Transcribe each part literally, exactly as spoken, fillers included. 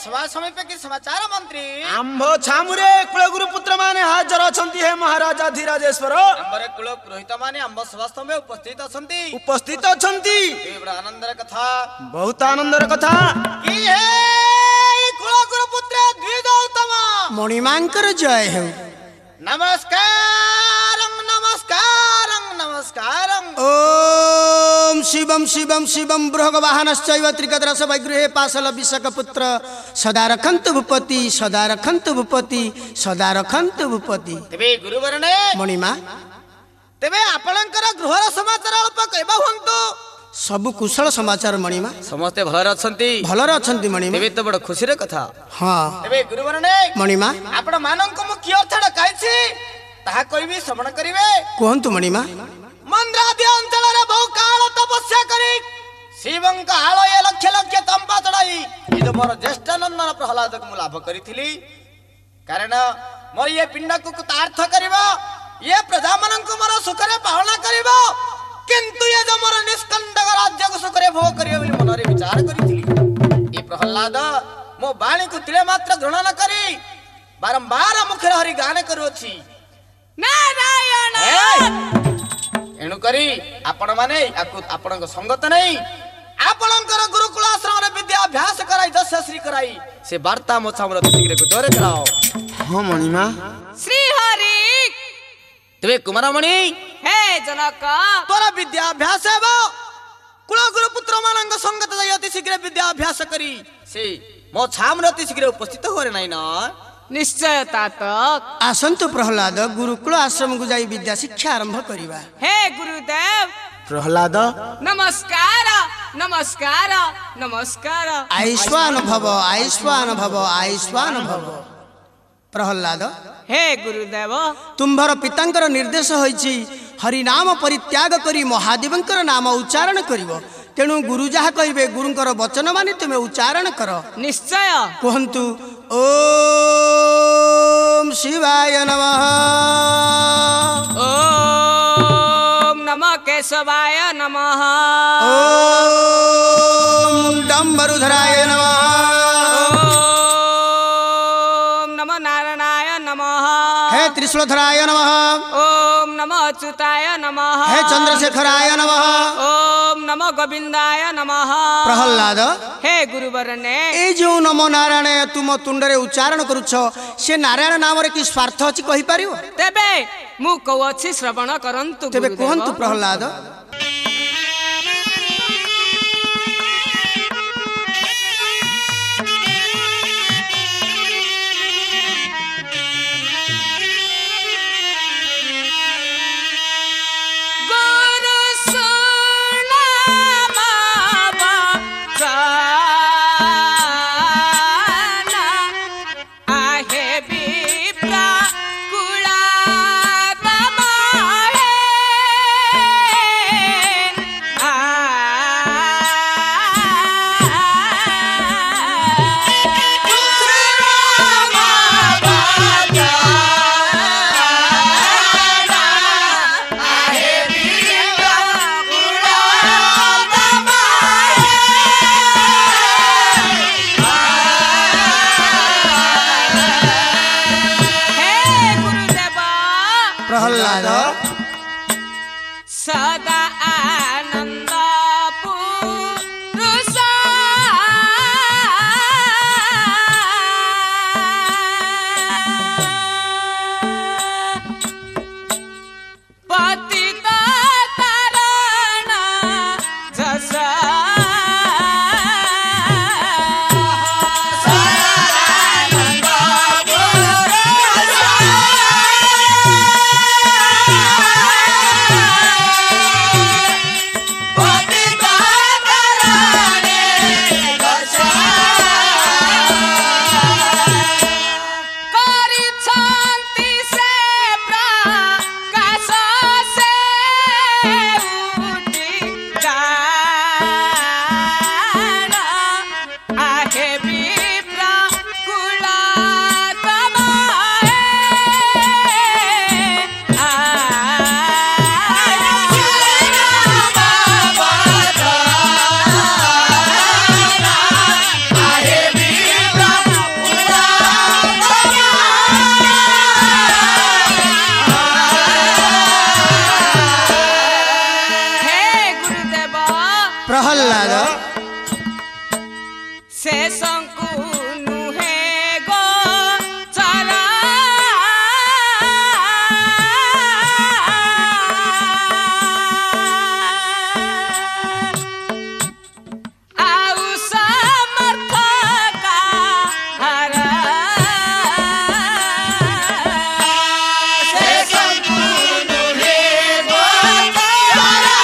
सभा समीप की समाचार मंत्री आंभ छामुरे कुलगुरु पुत्र माने हाजर अछंती है महाराजा धीराजेश्वर आंबर कुल पुरोहित माने आंब सभा में उपस्थित अछंती उपस्थित अछंती ए बड़ा आनंदर कथा बहुत आनंदर कथा की है कुलगुरु पुत्र द्विजोत्तम मणिमांकर जय हो। नमस्कार नमस्कार नमस्कार ओम शिवम शिवम शिवम बृहगवाहनश्चैव त्रिकद्रस वैगृहे पाशल विशक पुत्र सदा रखन्तु भूपति सदा रखन्तु भूपति सदा रखन्तु भूपति। तेबे गुरुवरणे मणिमा तेबे आपणकर गृहर समाचार अल्प कहबा हुंतु सबु कुशल समाचार मणिमा समस्ते भलर अछंती भलर अछंती मणिमा तेबे तो बड़ खुशी रे कथा हां तेबे गुरुवरणे मणिमा आपण मानक मुख्य अर्थ डकाइछि ताहा कहबी श्रवण करिवे कोहंतु मणिमा मंद्रादी अंचल रे बहु काल तपस्या करी शिवं का आलय लक्ष लक्ष तंपा चढ़ाई ये जो मोर ज्येष्ठ नंदन प्रहलाद को लाभ करिथिली कारण मोर ये पिंड को तार्थ करिवो ये प्रजा मन को मोर सुख रे पालना करिवो किंतु ये जो मोर निष्कंदक राज्य को सुख रे भोग करियो बोली मन रे विचार करिथिली ये प्रहलाद मो बाणी को तिले मात्र ग्रहण न करी बारंबार मुख रे हरि गान करूछि नारायण एणु करी आपण माने आपण संगत नहीं आपणकर गुरुकुल आश्रम रे विद्या अभ्यास कराई दश श्री कराई से वार्ता मो छामर शीघ्र गोचर कराओ। हां मणिमा श्री हरि तबे कुमारमणि हे जनक तोरा विद्या अभ्यास हेबो कुल गुरु पुत्र मानंग संगत जाई अति शीघ्र विद्या अभ्यास करी से मो छामर अति शीघ्र उपस्थित होरे नाही ना निश्चय तातक आसंतु प्रहलाद गुरुकुल आश्रम को जाई विद्या शिक्षा आरंभ करिवा। हे गुरुदेव प्रहलाद नमस्कार नमस्कार नमस्कार आयुष्मान भव आयुष्मान भव आयुष्मान भव। प्रहलाद हे गुरुदेव तुम्भर पितांकर निर्देश होइछि हरि नाम परित्याग करी महादेवंकर नाम उच्चारण करिवो तेणु गुरु जहा कहिबे गुरुंकर वचन माने तुमे उच्चारण कर। निश्चय कहंतु ओम शिवाय नमः ओम नमः केशवाय नमः ओम डम्बरुधराय नमः ओम नमः नारायणाय नमः हे त्रिशूलधराय नमः ओम नमः अच्युताय नमः हे चंद्रशेखराय नमः ओम नमः गोविंदाय नमः। प्रहलाद हे गुरुवरने ए जो नमो नारायण तुम तुंडरे उच्चारण करुछ से नारायण नाम रे कि स्वार्थ अछि कहि परिवो तेबे मु कहछि श्रवण करंतु तेबे कहंतु प्रहलाद प्रहलाद सदा आनंद पुरुष पतित तारण जस Oh ପ୍ରହଲ୍ଲାଦ ଶେଷଙ୍କୁ ନୁହେଁ ଗୋ ଚରା ଆଉ ସମର୍ଥ କାହାର ଶେଷଙ୍କୁ ନୁହେଁ ଗୋ ଚରା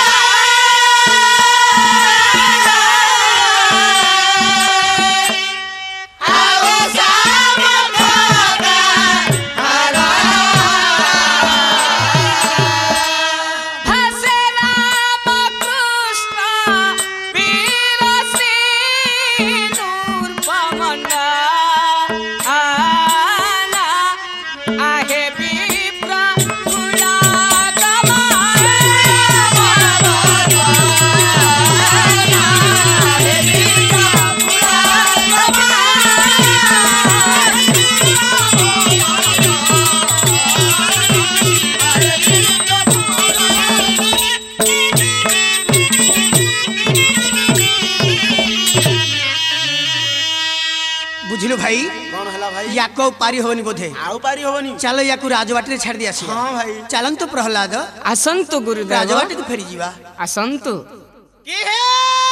ବୁଝିଲୁ ଭାଇ କଣ ହେଲା ଭାଇ? ୟାକୁ ଆଉ ପାରି ହବନି ବୋଧେ ଆଉ ପାରି ହବନି। ଚାଲ ୟାକୁ ରାଜବାଟୀରେ ଛାଡ଼ି ଦେଇ ଆସିବା। ହଁ ଭାଇ। ଚାଲନ୍ତୁ ପ୍ରହଲ୍ଲାଦ ଆସନ୍ତୁ ଗୁରୁଦେବ ରାଜବାଟୀକୁ ଫେରିଯିବା। ଆସନ୍ତୁ କି ହେ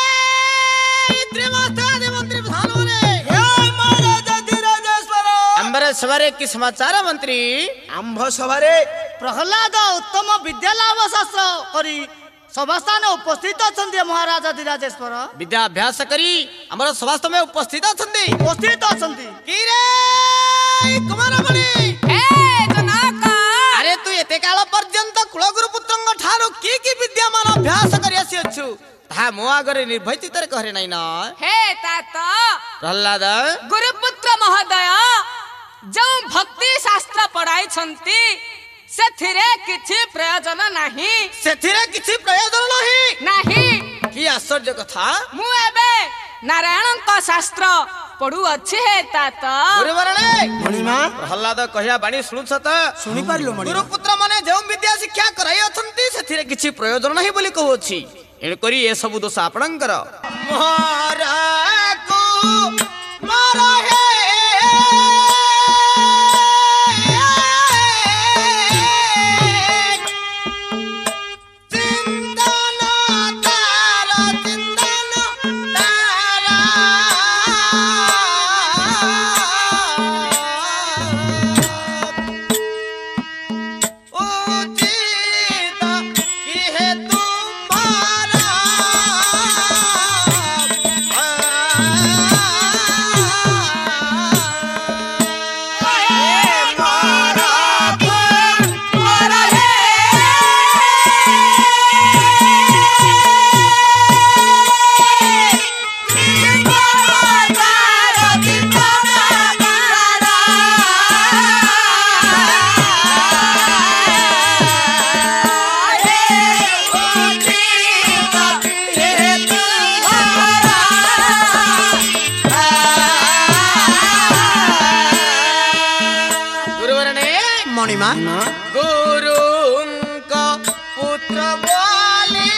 ତ୍ରିମାସ୍ତାଦି ମନ୍ତ୍ରୀ ପ୍ରଧାନମାନେ ହେ ମହାରାଜ ଧୀରାଜେଶ୍ୱର ଆମ୍ବର ସଭାରେ କି ସମାଚାର ମନ୍ତ୍ରୀ? ଆମ୍ଭ ସଭାରେ ପ୍ରହ୍ଲାଦ ଉତ୍ତମ ବିଦ୍ୟାଲାଭ ଶାସ୍ତ୍ର କରି ସଭାସ୍ଥାନରେ ଉପସ୍ଥିତ ଅଛନ୍ତି ମହାରାଜା ଧୀରାଜେଶ୍ୱର। ବିଦ୍ୟା ଅଭ୍ୟାସ କରି ଆମର ସଭାସ୍ଥମେ ଉପସ୍ଥିତ ଅଛନ୍ତି। ଉପସ୍ଥିତ ଅଛନ୍ତି। କି ରେ କୁମାରମଣି ହେ ଜନକ ଆରେ ତୁ ଏତେ କାଳ ପର୍ଯ୍ୟନ୍ତ କୁଳଗୁରୁ ପୁତ୍ରଙ୍କ ଠାରୁ କି କି ବିଦ୍ୟାମାନ ଅଭ୍ୟାସ କରି ଆସିଅଛୁ ତାହା ମୋ ଆଗରେ ନିର୍ଭୟଚିତରେ କହରେ ନାଇଁ ନା। ହେ तात ପ୍ରହଲ୍ଲାଦ ଗୁରୁପୁତ୍ର ମହୋଦୟ ଯେଉଁ ଭକ୍ତି ଶାସ୍ତ୍ର ପଢାଇଛନ୍ତି ସେଥିରେ କିଛି ପ୍ରୟୋଜନ ନାହିଁ ସେଥିରେ କିଛି ପ୍ରୟୋଜନ ନାହିଁ। ନାହିଁ କି ଆଶ୍ଚର୍ଯ୍ୟ କଥା। ମୁଁ ଏବେ ନାରାୟଣଙ୍କ ଶାସ୍ତ୍ର ପଢୁଅଛି ହେ तात ଗୁରୁବରଣେ ମଣିମା ପ୍ରହଲ୍ଲାଦ କହିବା ବାଣୀ ଶୁଣୁଛ ତ? ଶୁଣିପାରିଲୁ ମଣି ଗୁରୁପୁତ୍ର ମାନେ ଯେଉଁ ବିଦ୍ୟା ଶିକ୍ଷା କରାଇ ଅଛନ୍ତି ସେଥିରେ କିଛି ପ୍ରୟୋଜନ ନାହିଁ ବୋଲି କହୁଅଛି। ଏଣୁକରି ଏସବୁ ଦୋଷ ଆପଣଙ୍କର। ମହାରାକୁ ମର ହେ ଚିନ୍ତନ ତାର ଚିନ୍ତନ ତାର ଉଚିତ କି ହେ ତୁମ୍ଭର ମଣିମା ଗୁରୁଙ୍କ ପୁତ୍ର ବୋଲି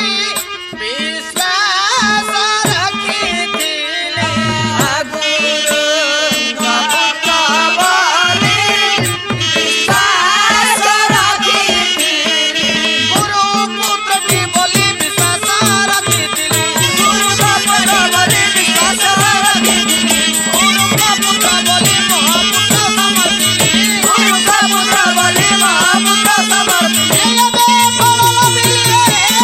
ବିଶ୍ୱାସ ରଖିଥିଲେ। ଗୁରୁଙ୍କ ପୁତ୍ର ବୋଲି ବିଶ୍ୱାସ ରଖିଥିଲେ। ଗୁରୁ ପୁତ୍ର ବି ବୋଲି ବିଶ୍ୱାସ ରଖିଥିଲେ। ଗୁରୁଙ୍କ ପୁତ୍ର ବୋଲି ବିଶ୍ୱାସ ରଖିଥିଲେ। ଗୁରୁଙ୍କ ପୁତ୍ର ବୋଲି ମହାପୁତ୍ର ସମର୍ଥିଲେ। ଗୁରୁଙ୍କ ପୁତ୍ର ବୋଲି ମହାପୁତ୍ର ସମର୍ଥିଲେ। ଏବେ ଫଳ ଲଭିଲେ।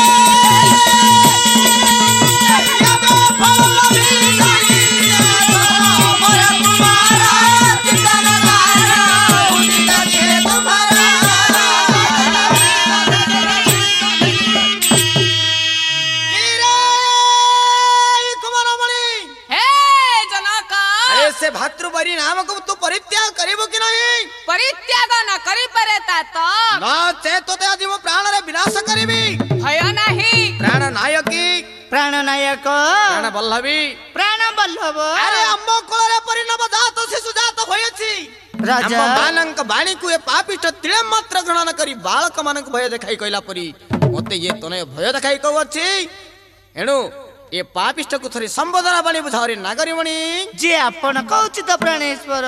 ଏବେ ଫଳ ଲଭିଲେ। ମୋର କୁମାର ଚିତ୍ତନ ଧାର ଉଦିତ କିରେ ତୁମ୍ଭର। କିରେ କୁମାରମଣି ହେ ଜନକ ଆରେ ସେ ଭାତୃବରୀ ନାମକୁ ତୁ ପରିତ୍ୟାଗ କରିବୁ କି ନାହିଁ? ପରିତ୍ୟାଗ ନ କରିପାରେ तात ନଚେତ ତୋତେ ଆଜି ମୁଁ ପ୍ରାଣରେ ବିନାଶ କରିବି। ଭୟ ନାହିଁ ପ୍ରାଣ ନାୟକୀ ପ୍ରାଣ ନାୟକ ପ୍ରାଣ ବଲ୍ଲଭୀ ପ୍ରାଣ ବଲ୍ଲଭ ଆରେ ଆମ କୋଳରେ ପରିଣବ ଜାତ ଶିଶୁ ଜାତ ହୋଇଅଛି। ରାଜା ଆମ ମାନଙ୍କ ବାଣୀକୁ ଏ ପାପିଷ୍ଠ ତିଳେ ମାତ୍ର ଗ୍ରହଣ କରି ବାଳକ ମାନଙ୍କୁ ଭୟ ଦେଖାଇ କହିଲା ପରି ମତେ ଇଏ ତନେ ଭୟ ଦେଖାଇ କହୁଅଛି। ଏଣୁ ଏ ପାପିଷ୍ଟକୁ ଥରେ ସମ୍ବୋଧନ ବାଣୀ ବୁଝାଓରେ ନାଗରିମଣି ଯେ ଆପଣ କହୁଛି ତ ପ୍ରାଣେଶ୍ୱର।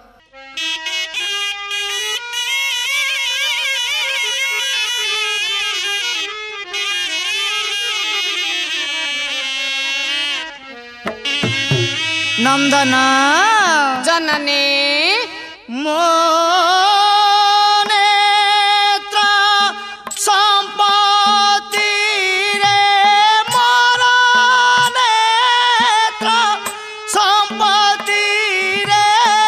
ନନ୍ଦନ जननी ମୋ ନେତ୍ର ସମ୍ପତ୍ତିରେ ମୋର ନେତ୍ର ସମ୍ପତ୍ତିରେ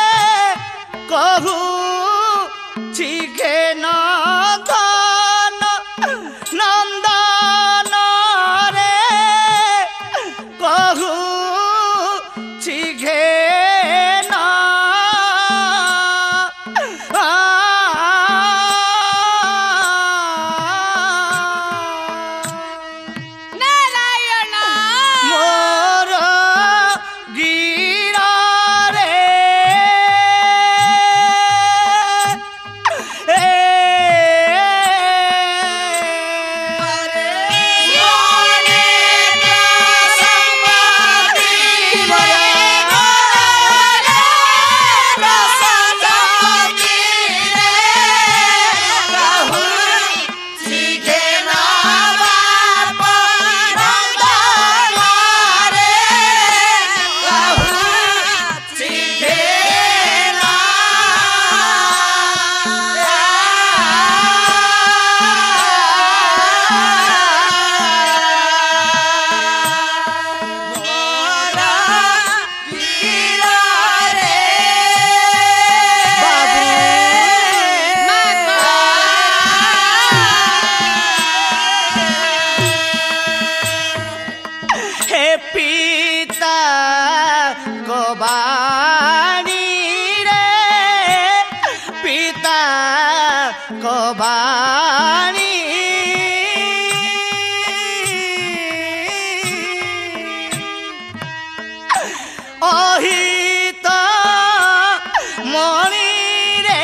କହୁଛି ଘେ ନନ୍ଦନ ନନ୍ଦନରେ କହୁଛି ଘେ नारायण ମୋର ଗିରରେ हे पिता को बाणी रे पिता को बाणी অহিত মণি রে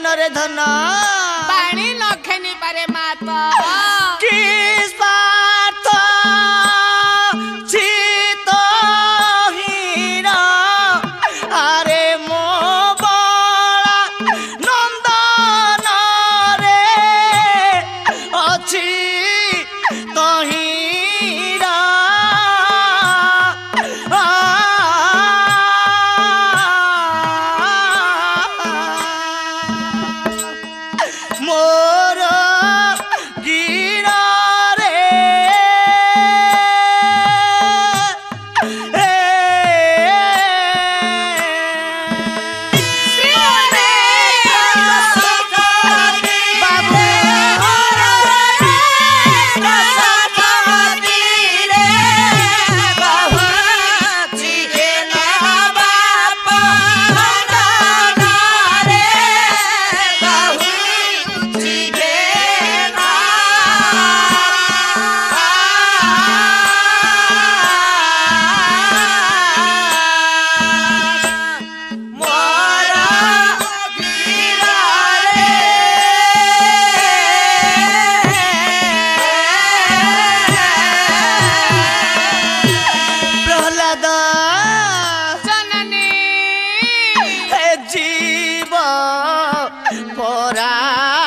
रे धन ପାଣି ନଖେନି ପାରେ ମାତ किस पार्थ चित हीरा अरे मो बड़ा नंदन रे अच्छी तो हीरा मोर गिरा रे प्रहलाद जननी जीव परा